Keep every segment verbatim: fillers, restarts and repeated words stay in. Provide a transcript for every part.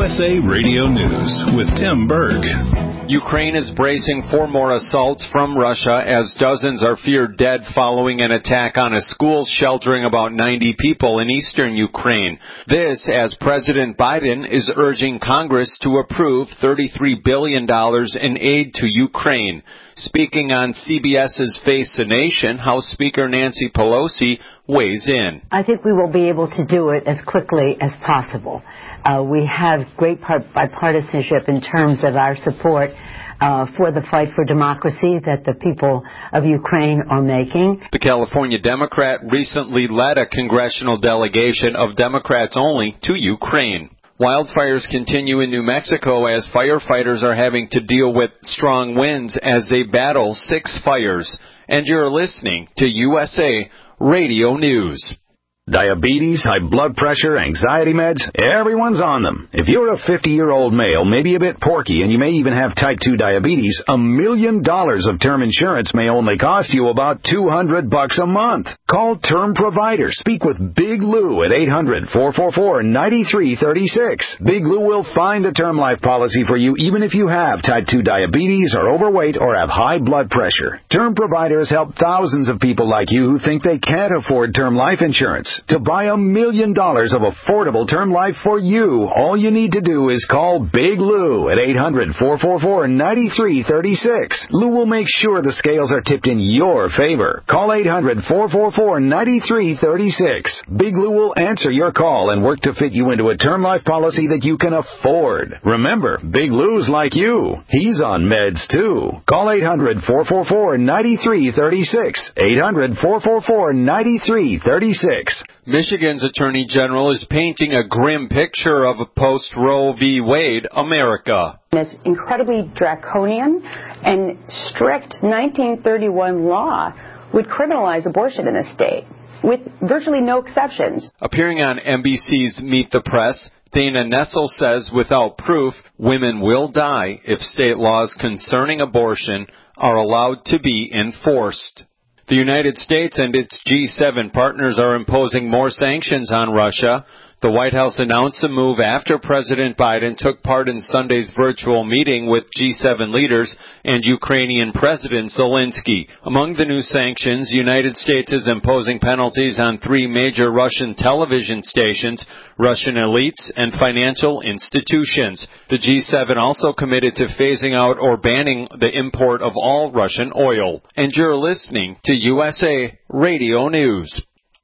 S A Radio News with Tim Berg. Ukraine is bracing for more assaults from Russia as dozens are feared dead following an attack on a school sheltering about ninety people in eastern Ukraine. This as President Biden is urging Congress to approve thirty-three billion dollars in aid to Ukraine. Speaking on CBS's Face the Nation, House Speaker Nancy Pelosi weighs in. I think we will be able to do it as quickly as possible. Uh, we have great bipartisanship in terms of our support uh, for the fight for democracy that the people of Ukraine are making. The California Democrat recently led a congressional delegation of Democrats only to Ukraine. Wildfires continue in New Mexico as firefighters are having to deal with strong winds as they battle six fires. And you're listening to U S A Radio News. Diabetes, high blood pressure, anxiety meds, everyone's on them. If you're a fifty-year-old male, maybe a bit porky, and you may even have type two diabetes, a million dollars of term insurance may only cost you about two hundred bucks a month. Call Term Provider. Speak with Big Lou at eight hundred, four four four, nine three three six. Big Lou will find a term life policy for you even if you have type two diabetes, are overweight, or have high blood pressure. Term Providers help thousands of people like you who think they can't afford term life insurance. To buy a million dollars of affordable term life for you, all you need to do is call Big Lou at eight hundred, four four four, nine three three six. Lou will make sure the scales are tipped in your favor. Call eight hundred, four four four, nine three three six. Big Lou will answer your call and work to fit you into a term life policy that you can afford. Remember, Big Lou's like you. He's on meds too. Call eight hundred, four four four, nine three three six. eight hundred, four four four, nine three three six. Michigan's Attorney General is painting a grim picture of a post-Roe v. Wade America. This incredibly draconian and strict nineteen thirty-one law would criminalize abortion in this state, with virtually no exceptions. Appearing on N B C's Meet the Press, Dana Nessel says without proof, women will die if state laws concerning abortion are allowed to be enforced. The United States and its G seven partners are imposing more sanctions on Russia. The White House announced the move after President Biden took part in Sunday's virtual meeting with G seven leaders and Ukrainian President Zelensky. Among the new sanctions, the United States is imposing penalties on three major Russian television stations, Russian elites, and financial institutions. The G seven also committed to phasing out or banning the import of all Russian oil. And you're listening to U S A Radio News.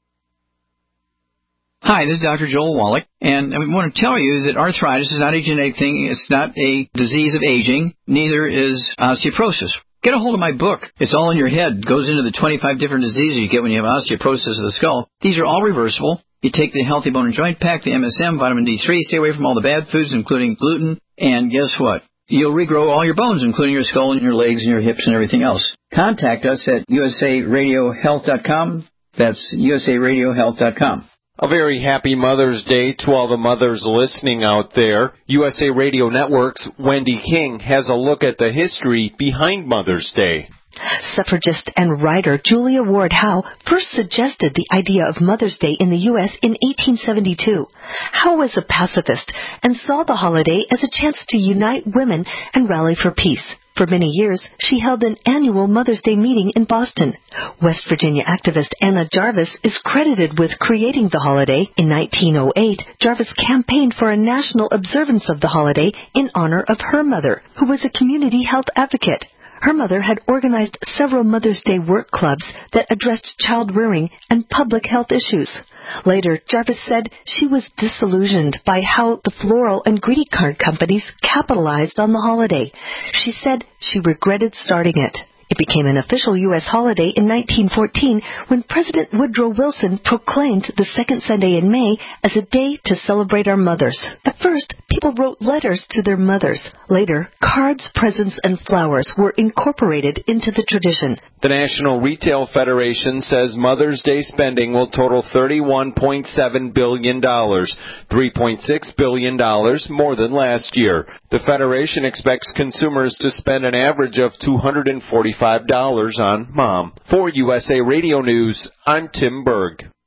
Hi, this is Doctor Joel Wallach, and I want to tell you that arthritis is not a genetic thing. It's not a disease of aging. Neither is osteoporosis. Get a hold of my book. It's all in your head. It goes into the twenty-five different diseases you get when you have osteoporosis of the skull. These are all reversible. You take the Healthy Bone and Joint Pack, the M S M, vitamin D three, stay away from all the bad foods, including gluten, and guess what? You'll regrow all your bones, including your skull and your legs and your hips and everything else. Contact us at U S A radio health dot com. That's U S A radio health dot com. A very happy Mother's Day to all the mothers listening out there. U S A Radio Network's Wendy King has a look at the history behind Mother's Day. Suffragist and writer Julia Ward Howe first suggested the idea of Mother's Day in the U S in eighteen seventy-two. Howe was a pacifist and saw the holiday as a chance to unite women and rally for peace. For many years, she held an annual Mother's Day meeting in Boston. West Virginia activist Anna Jarvis is credited with creating the holiday. In nineteen oh eight, Jarvis campaigned for a national observance of the holiday in honor of her mother, who was a community health advocate. Her mother had organized several Mother's Day work clubs that addressed child rearing and public health issues. Later, Jarvis said she was disillusioned by how the floral and greeting card companies capitalized on the holiday. She said she regretted starting it. It became an official U S holiday in nineteen fourteen when President Woodrow Wilson proclaimed the second Sunday in May as a day to celebrate our mothers. At first, people wrote letters to their mothers. Later, cards, presents, and flowers were incorporated into the tradition. The National Retail Federation says Mother's Day spending will total thirty-one point seven billion dollars, three point six billion dollars more than last year. The Federation expects consumers to spend an average of two hundred forty-five dollars on Mom. For U S A Radio News, I'm Tim Berg.